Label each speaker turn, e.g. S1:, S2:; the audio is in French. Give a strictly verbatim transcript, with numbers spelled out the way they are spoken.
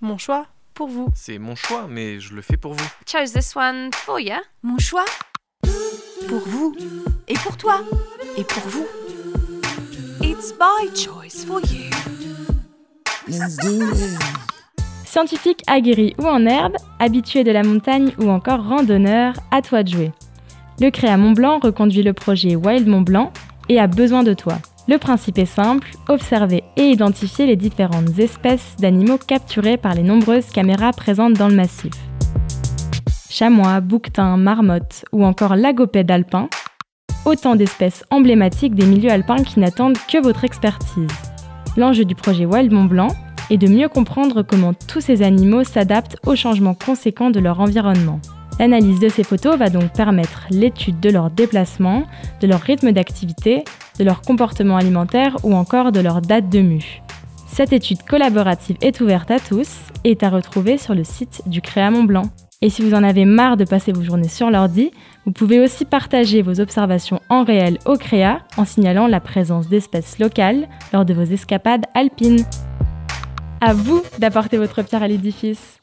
S1: Mon choix pour vous.
S2: C'est mon choix, mais je le fais pour vous.
S3: Chose this one for you.
S4: Mon choix pour vous. Et pour toi. Et pour vous.
S1: It's my choice for you.
S5: Scientifiques aguerris ou en herbe, habitués de la montagne ou encore randonneurs, à toi de jouer. Le Créa Mont-Blanc reconduit le projet Wild Mont-Blanc et a besoin de toi. Le principe est simple, observer et identifier les différentes espèces d'animaux capturés par les nombreuses caméras présentes dans le massif. Chamois, bouquetins, marmottes ou encore lagopèdes alpins, autant d'espèces emblématiques des milieux alpins qui n'attendent que votre expertise. L'enjeu du projet Wild Mont-Blanc est de mieux comprendre comment tous ces animaux s'adaptent aux changements conséquents de leur environnement. L'analyse de ces photos va donc permettre l'étude de leur déplacement, de leur rythme d'activité, de leur comportement alimentaire ou encore de leur date de mue. Cette étude collaborative est ouverte à tous et est à retrouver sur le site du Créa Mont-Blanc. Et si vous en avez marre de passer vos journées sur l'ordi, vous pouvez aussi partager vos observations en réel au Créa en signalant la présence d'espèces locales lors de vos escapades alpines. À vous d'apporter votre pierre à l'édifice.